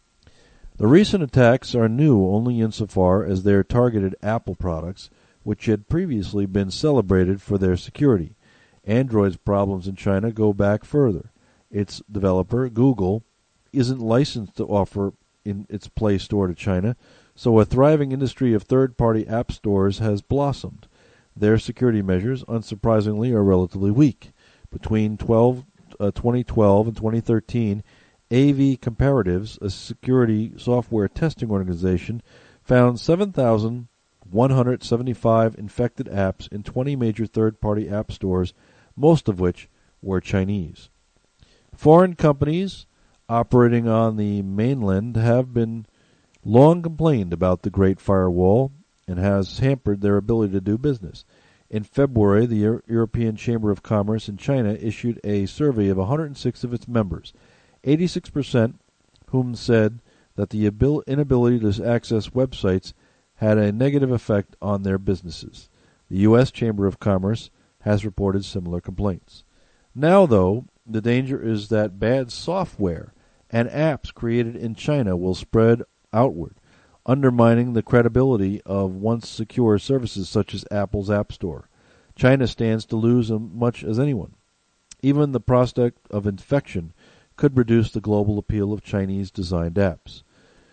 The recent attacks are new only insofar as they are targeted Apple products, which had previously been celebrated for their security. Android's problems in China go back further. Its developer, Google, isn't licensed to offer in its Play Store to China, so a thriving industry of third-party app stores has blossomed. Their security measures, unsurprisingly, are relatively weak. Between twelve, uh, twenty twelve and twenty thirteen, A V Comparatives, a security software testing organization, found seven thousand one hundred seventy-five infected apps in twenty major third-party app stores, most of which were Chinese. Foreign companies operating on the mainland have been long complained about the Great Firewall and has hampered their ability to do business. In February, the Euro- European Chamber of Commerce in China issued a survey of one hundred six of its members, eighty-six percent whom said that the abil- inability to access websites had a negative effect on their businesses. The U S Chamber of Commerce has reported similar complaints. Now, though, the danger is that bad software and apps created in China will spread outward, undermining the credibility of once secure services such as Apple's App Store. China stands to lose as much as anyone. Even the prospect of infection could reduce the global appeal of Chinese-designed apps.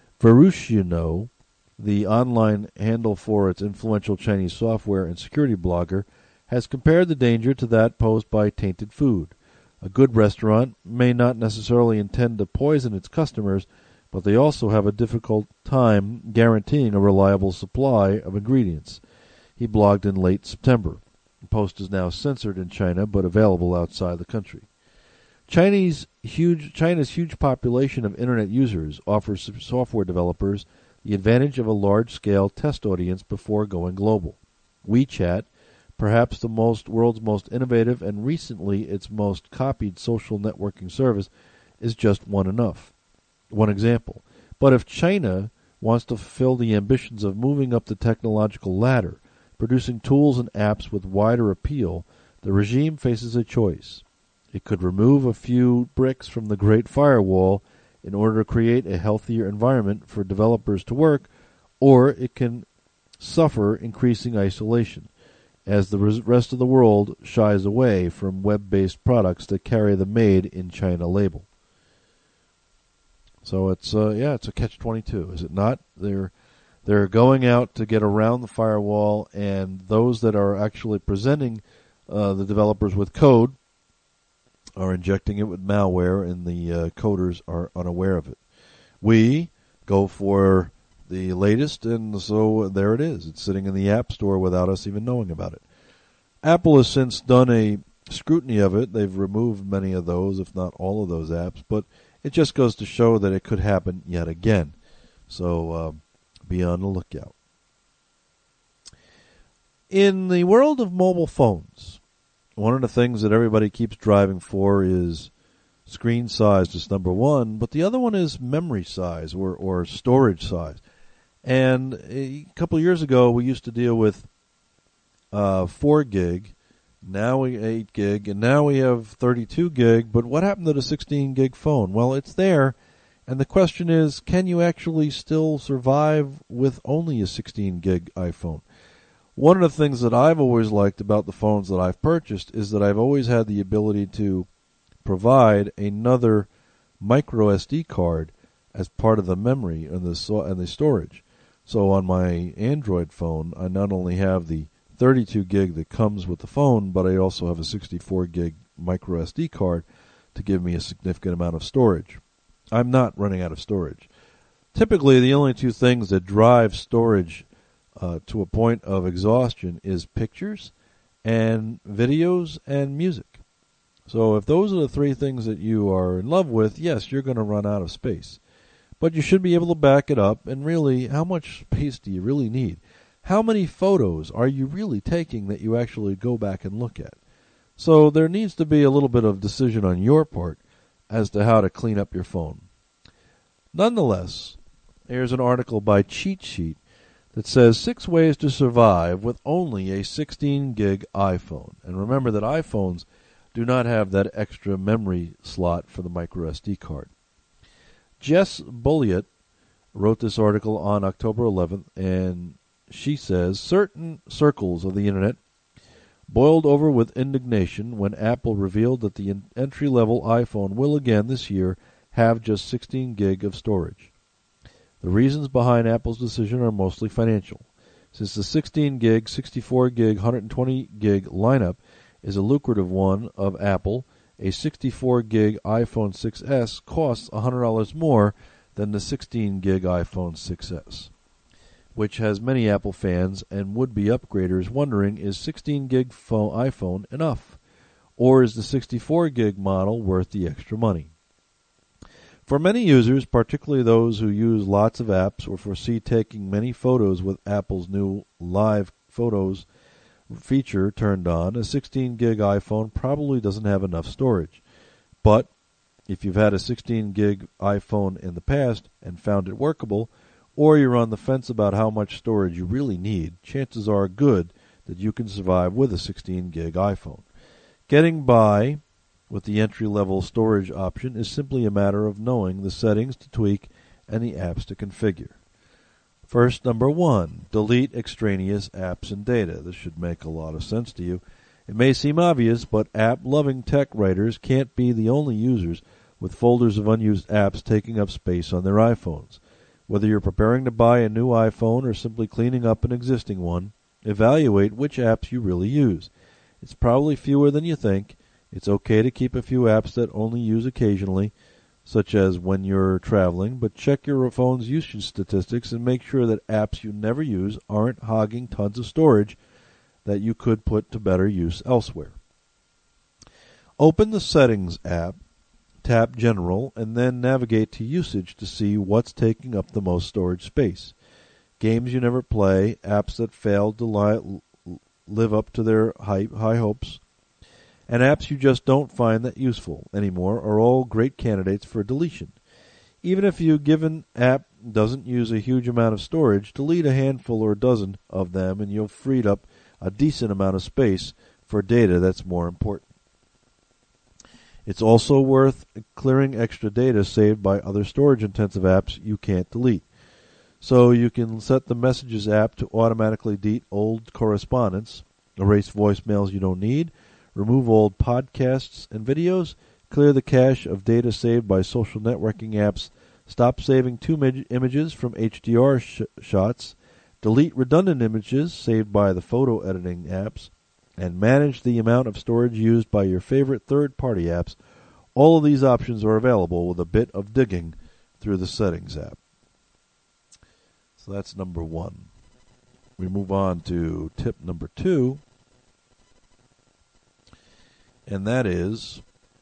Verushino, the online handle for its influential Chinese software and security blogger, has compared the danger to that posed by tainted food. A good restaurant may not necessarily intend to poison its customers, but they also have a difficult time guaranteeing a reliable supply of ingredients. He blogged in late September. The post is now censored in China, but available outside the country. Chinese huge, China's huge population of Internet users offers software developers the advantage of a large-scale test audience before going global. WeChat, perhaps the most world's most innovative and recently its most copied social networking service, is just one enough. One example. But if China wants to fulfill the ambitions of moving up the technological ladder, producing tools and apps with wider appeal, the regime faces a choice. It could remove a few bricks from the Great Firewall in order to create a healthier environment for developers to work, or it can suffer increasing isolation as the rest of the world shies away from web-based products that carry the Made in China label. So it's uh, yeah, it's a catch twenty-two, is it not? They're they're going out to get around the firewall, and those that are actually presenting uh, the developers with code are injecting it with malware, and the uh, coders are unaware of it. We go for the latest, and so there it is. It's sitting in the App Store without us even knowing about it. Apple has since done a scrutiny of it. They've removed many of those, if not all of those apps, but it just goes to show that it could happen yet again. So uh, be on the lookout. In the world of mobile phones, one of the things that everybody keeps driving for is screen size, is number one, but the other one is memory size or, or storage size. And a couple of years ago, we used to deal with uh, four gig. Now we eight gig, and now we have thirty-two gig. But what happened to the sixteen gig phone? Well, it's there, and the question is, can you actually still survive with only a sixteen gig iPhone? One of the things that I've always liked about the phones that I've purchased is that I've always had the ability to provide another micro S D card as part of the memory and the so- and the storage. So on my Android phone, I not only have the thirty-two gig that comes with the phone, but I also have a sixty-four gig micro S D card to give me a significant amount of storage. I'm not running out of storage. Typically, the only two things that drive storage uh, to a point of exhaustion is pictures and videos and music. So if those are the three things that you are in love with, yes, you're going to run out of space. But you should be able to back it up, and really, how much space do you really need? How many photos are you really taking that you actually go back and look at? So there needs to be a little bit of decision on your part as to how to clean up your phone. Nonetheless, here's an article by Cheat Sheet that says six ways to survive with only a sixteen gig iPhone. And remember that iPhones do not have that extra memory slot for the micro S D card. Jess Bulliott wrote this article on October eleventh, and she says, certain circles of the Internet boiled over with indignation when Apple revealed that the entry-level iPhone will again this year have just sixteen gig of storage. The reasons behind Apple's decision are mostly financial. Since the sixteen gig, sixty-four gig, one hundred twenty gig lineup is a lucrative one of Apple, a sixty-four gig iPhone six S costs one hundred dollars more than the sixteen gig iPhone six S, which has many Apple fans and would-be upgraders wondering, is sixteen gig phone, iPhone enough? Or is the sixty-four gig model worth the extra money? For many users, particularly those who use lots of apps or foresee taking many photos with Apple's new Live Photos feature turned on, a sixteen gig iPhone probably doesn't have enough storage. But if you've had a sixteen gig iPhone in the past and found it workable, or you're on the fence about how much storage you really need, chances are good that you can survive with a sixteen gig iPhone. Getting by with the entry-level storage option is simply a matter of knowing the settings to tweak and the apps to configure. First, number one, delete extraneous apps and data. This should make a lot of sense to you. It may seem obvious, but app-loving tech writers can't be the only users with folders of unused apps taking up space on their iPhones. Whether you're preparing to buy a new iPhone or simply cleaning up an existing one, evaluate which apps you really use. It's probably fewer than you think. It's okay to keep a few apps that only use occasionally, such as when you're traveling, but check your phone's usage statistics and make sure that apps you never use aren't hogging tons of storage that you could put to better use elsewhere. Open the Settings app, tap General, and then navigate to Usage to see what's taking up the most storage space. Games you never play, apps that failed to li- live up to their high, high hopes, and apps you just don't find that useful anymore are all great candidates for deletion. Even if your given app doesn't use a huge amount of storage, delete a handful or a dozen of them and you'll free up a decent amount of space for data that's more important. It's also worth clearing extra data saved by other storage-intensive apps you can't delete. So you can set the Messages app to automatically delete old correspondence, erase voicemails you don't need, remove old podcasts and videos, clear the cache of data saved by social networking apps, stop saving two im- images from H D R sh- shots, delete redundant images saved by the photo editing apps, and manage the amount of storage used by your favorite third-party apps. All of these options are available with a bit of digging through the Settings app. So that's number one. We move on to tip number two, and that is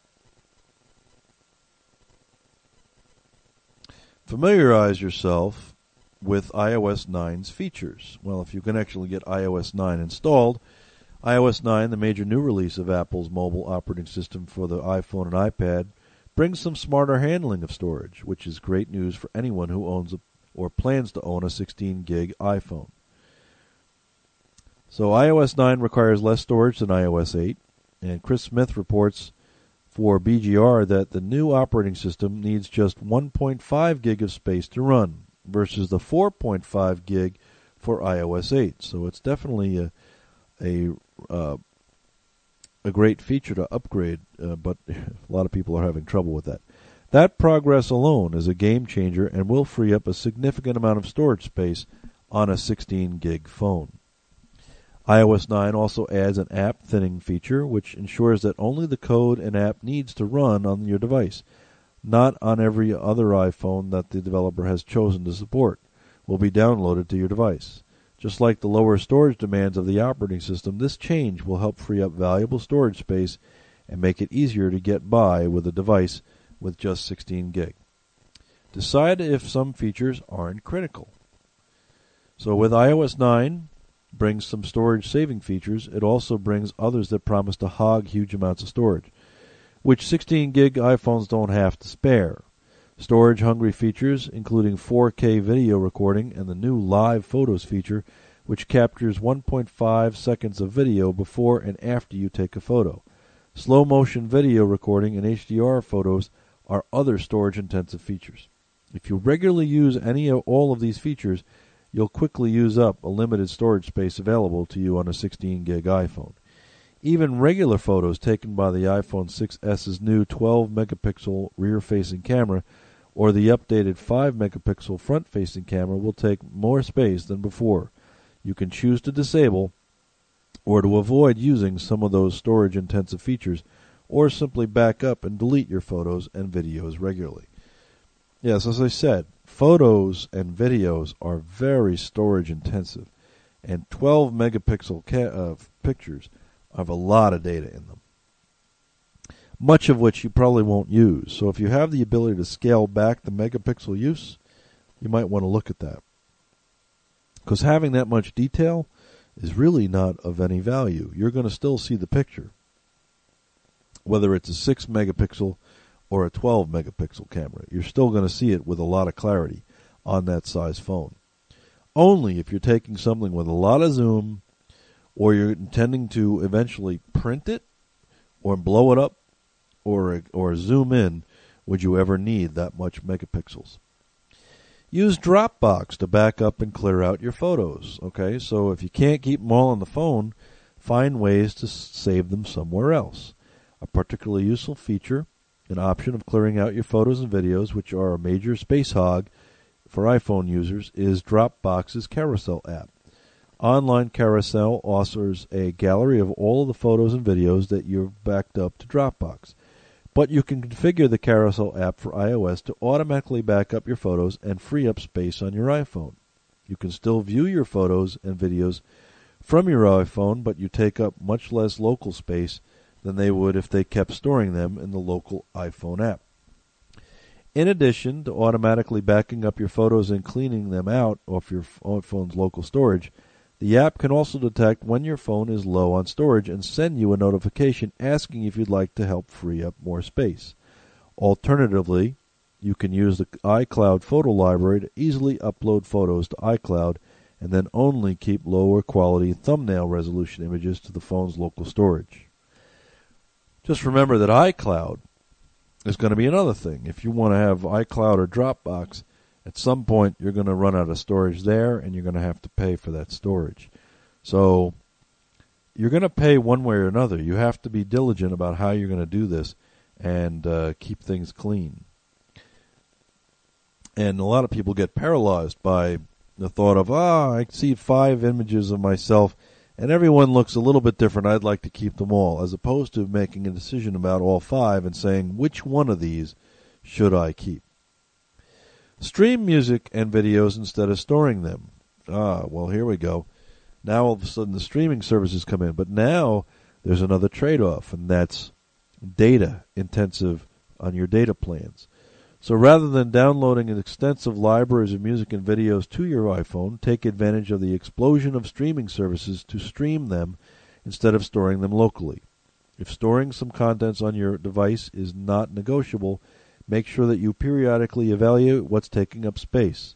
familiarize yourself with i O S nine's features. Well, if you can actually get i O S nine installed, i O S nine, the major new release of Apple's mobile operating system for the iPhone and iPad, brings some smarter handling of storage, which is great news for anyone who owns a or plans to own a sixteen gig iPhone. So i O S nine requires less storage than i O S eight, and Chris Smith reports for B G R that the new operating system needs just one point five gig of space to run versus the four point five gig for i O S eight. So it's definitely a a uh, a great feature to upgrade, uh, but a lot of people are having trouble with that. That progress alone is a game changer and will free up a significant amount of storage space on a sixteen gig phone. i O S nine also adds an app thinning feature, which ensures that only the code an app needs to run on your device, not on every other iPhone that the developer has chosen to support, will be downloaded to your device. Just like the lower storage demands of the operating system, this change will help free up valuable storage space and make it easier to get by with a device with just sixteen gig. Decide if some features aren't critical. So with i O S nine brings some storage saving features, it also brings others that promise to hog huge amounts of storage, which sixteen gig iPhones don't have to spare. Storage-hungry features, including four K video recording and the new Live Photos feature, which captures one point five seconds of video before and after you take a photo. Slow-motion video recording and H D R photos are other storage-intensive features. If you regularly use any or all of these features, you'll quickly use up a limited storage space available to you on a sixteen gig iPhone. Even regular photos taken by the iPhone six S's new twelve megapixel rear-facing camera or the updated five megapixel front-facing camera will take more space than before. You can choose to disable or to avoid using some of those storage-intensive features, or simply back up and delete your photos and videos regularly. Yes, as I said, photos and videos are very storage-intensive, and twelve megapixel ca- uh, pictures have a lot of data in them, much of which you probably won't use. So if you have the ability to scale back the megapixel use, you might want to look at that. Because having that much detail is really not of any value. You're going to still see the picture, whether it's a six megapixel or a twelve megapixel camera. You're still going to see it with a lot of clarity on that size phone. Only if you're taking something with a lot of zoom, or you're intending to eventually print it or blow it up or or zoom in, would you ever need that much megapixels. Use Dropbox to back up and clear out your photos. Okay, so if you can't keep them all on the phone, find ways to save them somewhere else. A particularly useful feature, an option of clearing out your photos and videos, which are a major space hog for iPhone users, is Dropbox's Carousel app. Online Carousel offers a gallery of all of the photos and videos that you've backed up to Dropbox. But you can configure the Carousel app for iOS to automatically back up your photos and free up space on your iPhone. You can still view your photos and videos from your iPhone, but you take up much less local space than they would if they kept storing them in the local iPhone app. In addition to automatically backing up your photos and cleaning them out off your phone's local storage, the app can also detect when your phone is low on storage and send you a notification asking if you'd like to help free up more space. Alternatively, you can use the iCloud photo library to easily upload photos to iCloud and then only keep lower quality thumbnail resolution images to the phone's local storage. Just remember that iCloud is going to be another thing. If you want to have iCloud or Dropbox, at some point, you're going to run out of storage there, and you're going to have to pay for that storage. So you're going to pay one way or another. You have to be diligent about how you're going to do this and uh, keep things clean. And a lot of people get paralyzed by the thought of, ah, I see five images of myself, and everyone looks a little bit different. I'd like to keep them all, as opposed to making a decision about all five and saying, which one of these should I keep? Stream music and videos instead of storing them. Ah, well, here we go. Now all of a sudden the streaming services come in. But now there's another trade-off, and that's data intensive on your data plans. So rather than downloading an extensive libraries of music and videos to your iPhone, take advantage of the explosion of streaming services to stream them instead of storing them locally. If storing some contents on your device is not negotiable, make sure that you periodically evaluate what's taking up space.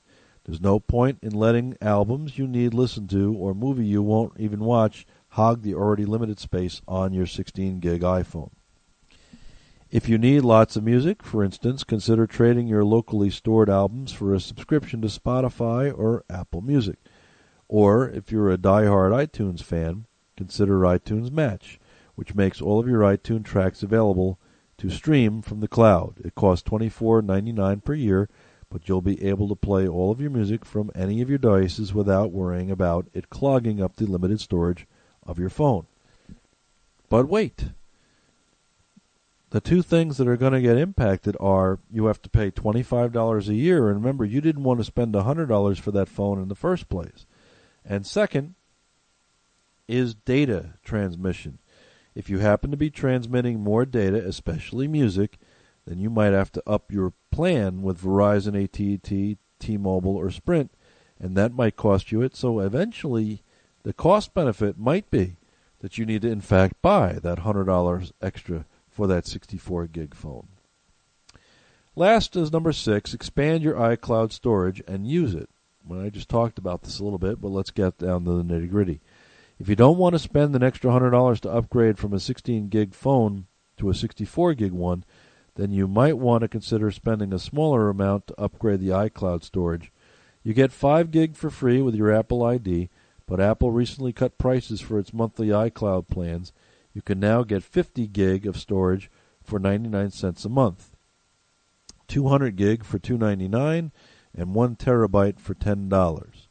There's no point in letting albums you need listened to or movie you won't even watch hog the already limited space on your sixteen gig iPhone. If you need lots of music, for instance, consider trading your locally stored albums for a subscription to Spotify or Apple Music. Or, if you're a diehard iTunes fan, consider iTunes Match, which makes all of your iTunes tracks available to stream from the cloud. It costs twenty-four ninety-nine per year, but you'll be able to play all of your music from any of your devices without worrying about it clogging up the limited storage of your phone. But wait. The two things that are going to get impacted are you have to pay twenty-five dollars a year, and remember, you didn't want to spend one hundred dollars for that phone in the first place. And second is data transmission. If you happen to be transmitting more data, especially music, then you might have to up your plan with Verizon, A T and T, T-Mobile, or Sprint, and that might cost you it. So eventually, the cost benefit might be that you need to, in fact, buy that one hundred dollars extra for that sixty-four gig phone. Last is number six, expand your iCloud storage and use it. Well, I just talked about this a little bit, but let's get down to the nitty-gritty. If you don't want to spend an extra one hundred dollars to upgrade from a sixteen gig phone to a sixty-four gig one, then you might want to consider spending a smaller amount to upgrade the iCloud storage. You get five gig for free with your Apple I D, but Apple recently cut prices for its monthly iCloud plans. You can now get fifty gig of storage for ninety-nine cents a month, two hundred gig for two ninety-nine, and one terabyte for ten dollars.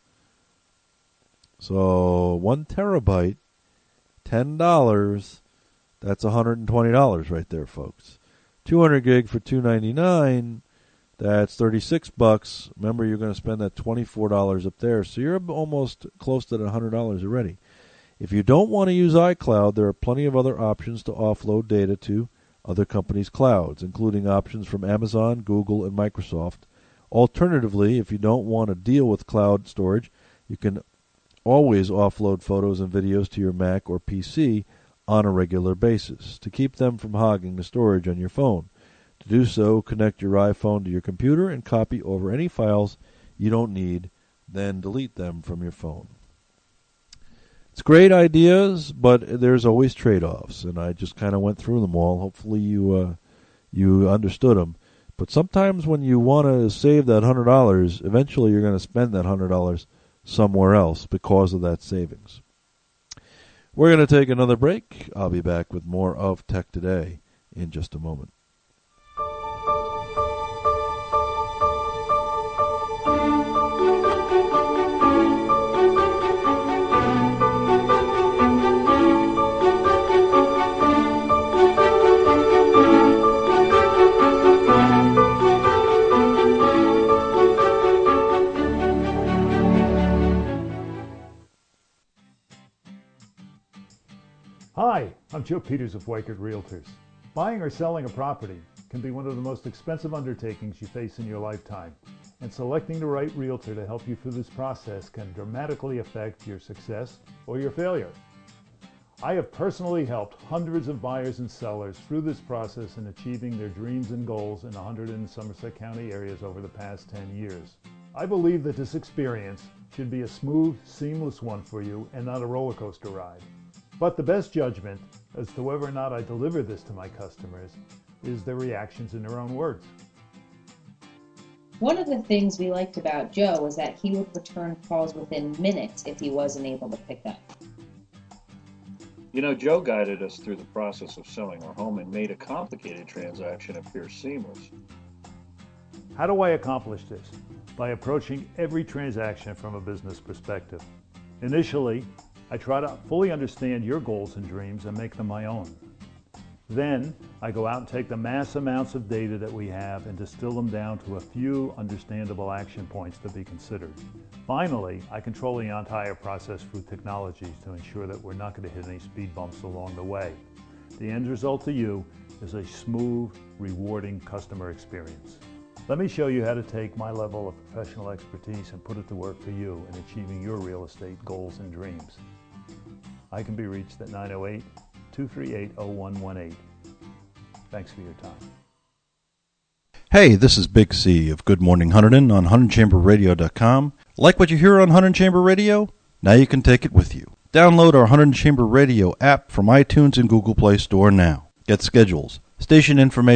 So one terabyte, ten dollars, that's one hundred twenty dollars right there, folks. two hundred gig for two ninety-nine, that's thirty-six bucks. Remember, you're going to spend that twenty-four dollars up there, so you're almost close to the one hundred dollars already. If you don't want to use iCloud, there are plenty of other options to offload data to other companies' clouds, including options from Amazon, Google, and Microsoft. Alternatively, if you don't want to deal with cloud storage, you can always offload photos and videos to your Mac or P C on a regular basis to keep them from hogging the storage on your phone. To do so, connect your iPhone to your computer and copy over any files you don't need, then delete them from your phone. It's great ideas, but there's always trade-offs, and I just kind of went through them all. Hopefully you uh, you understood them. But sometimes when you want to save that one hundred dollars, eventually you're going to spend that one hundred dollars somewhere else because of that savings. We're going to take another break. I'll be back with more of Tech Today in just a moment. Hi, I'm Joe Peters of Weichert Realtors. Buying or selling a property can be one of the most expensive undertakings you face in your lifetime, and selecting the right realtor to help you through this process can dramatically affect your success or your failure. I have personally helped hundreds of buyers and sellers through this process in achieving their dreams and goals in one hundred in Somerset County areas over the past ten years. I believe that this experience should be a smooth, seamless one for you and not a roller coaster ride. But the best judgment as to whether or not I deliver this to my customers is their reactions in their own words. One of the things we liked about Joe was that he would return calls within minutes if he wasn't able to pick up. You know, Joe guided us through the process of selling our home and made a complicated transaction appear seamless. How do I accomplish this? By approaching every transaction from a business perspective. Initially, I try to fully understand your goals and dreams and make them my own. Then, I go out and take the mass amounts of data that we have and distill them down to a few understandable action points to be considered. Finally, I control the entire process through technologies to ensure that we're not going to hit any speed bumps along the way. The end result to you is a smooth, rewarding customer experience. Let me show you how to take my level of professional expertise and put it to work for you in achieving your real estate goals and dreams. I can be reached at nine oh eight, two three eight, oh one one eight. Thanks for your time. Hey, this is Big C of Good Morning Hunterdon on Hunterdon Chamber Radio dot com. Like what you hear on Hunterdon Chamber Radio? Now you can take it with you. Download our Hunterdon Chamber Radio app from iTunes and Google Play Store now. Get schedules, station information,